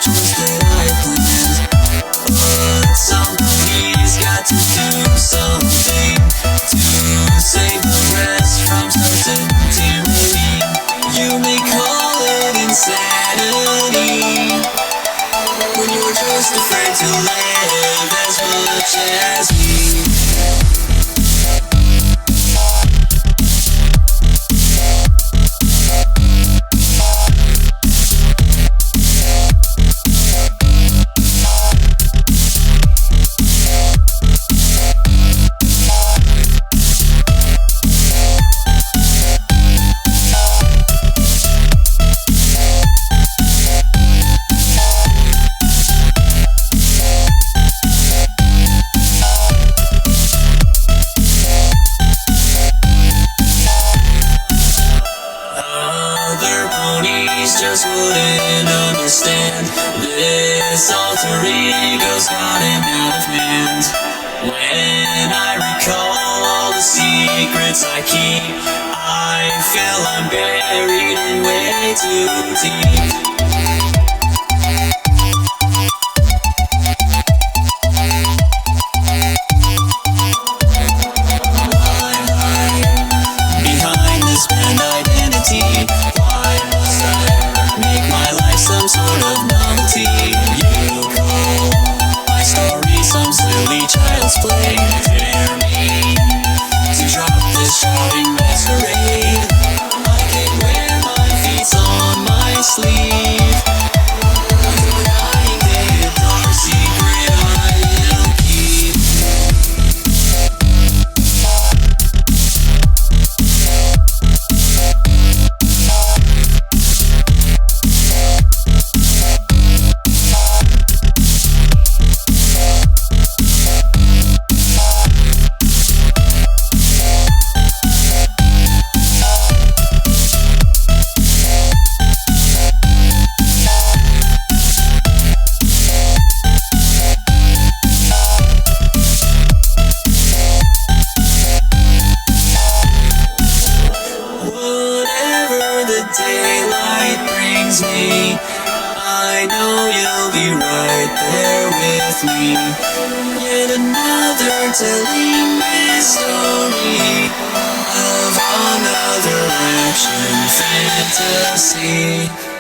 choice that I planned. But somebody's got to do something to save the rest from certain tyranny. You may call it insanity when you're just afraid to live as much as me. Other ponies just wouldn't understand. This alter ego's gotten out of hand. When I recall all the secrets I keep, I feel I'm buried in way too deep. Behind this brand identity, why must I make my life some sort of novelty? You call my story some silly child's play. Dare me to drop this shouting masquerade. I can wear my feet on my sleeve. Your dying day, a dark secret I will keep. Daylight brings me, I know you'll be right there with me. Yet another telling this story of another action fantasy.